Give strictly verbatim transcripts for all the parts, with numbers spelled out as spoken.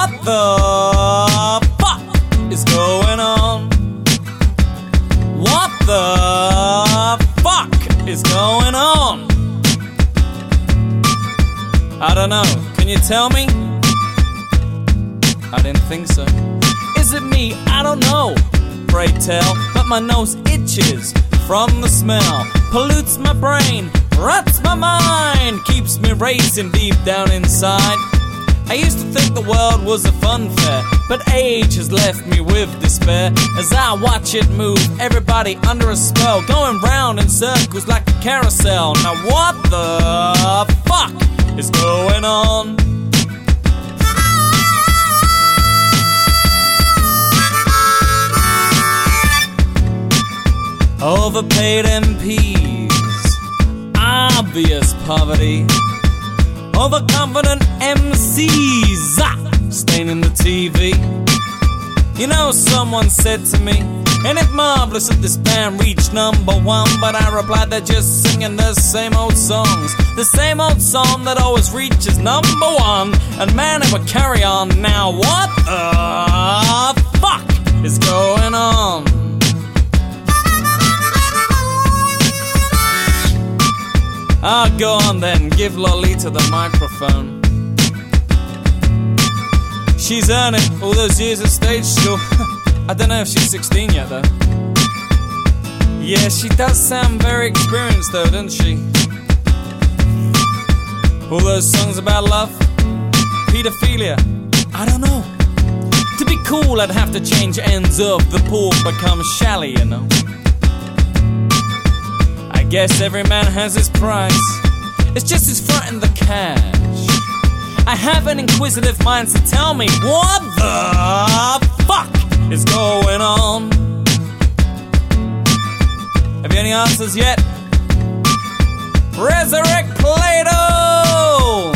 What the fuck is going on? What the fuck is going on? I don't know, can you tell me? I didn't think so. Is it me? I don't know. Pray tell, but my nose itches from the smell. Pollutes my brain, rots my mind, keeps me racing deep down inside. I used to think the world was a fun fair, but age has left me with despair. As I watch it move, everybody under a spell, going round in circles like a carousel. Now what the fuck is going on? Overpaid M Ps, obvious poverty. Overconfident M Cs, ah, staining the T V. You know, someone said to me, ain't it marvelous that this band reached number one? But I replied, they're just singing the same old songs, the same old song that always reaches number one. And man, it would carry on. Now what the fuck is going on? Ah, oh, go on then, give Lolita the microphone. She's earned it, all those years at stage school. I don't know if she's sixteen yet though. Yeah, she does sound very experienced though, doesn't she? All those songs about love, pedophilia, I don't know. To be cool I'd have to change ends of the pool, become Shally, you know. I guess every man has his price, it's just his front and the cash. I have an inquisitive mind, so tell me, what the fuck is going on? Have you any answers yet? Resurrect Plato!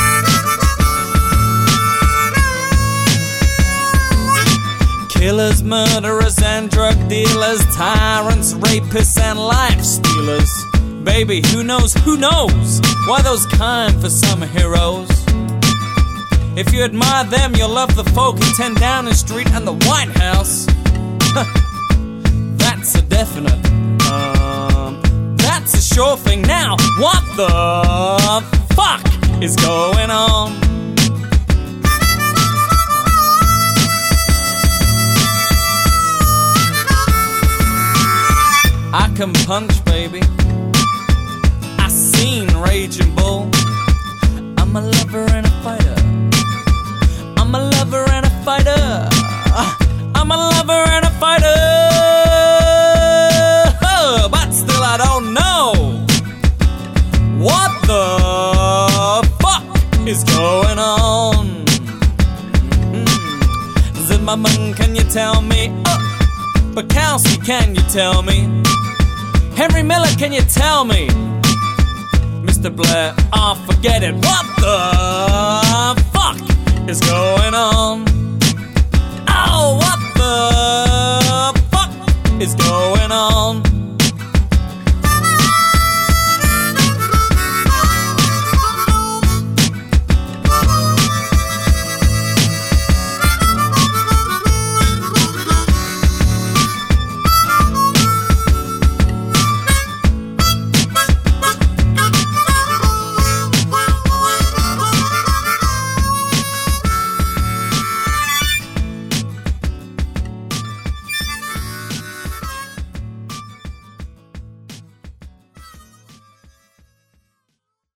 Killers, murderers and drug dealers, tyrants, rapists and life stealers. Baby, who knows, who knows why those kind for some heroes? If you admire them, you'll love the folk in ten Downing Street and the White House. That's a definite. Um, that's a sure thing. Now, what the fuck is going on? I can punch, baby. I seen Raging Bull. I'm a lover and a fighter. I'm a lover and a fighter. I'm a lover and a fighter. Oh, but still I don't know what the fuck is going on. Mm-hmm. Zimmerman, can you tell me? Oh, Bukowski, can you tell me? Henry Miller, can you tell me? Mister Blair, oh, forget it. What the fuck is going on? Oh, what the fuck is going on?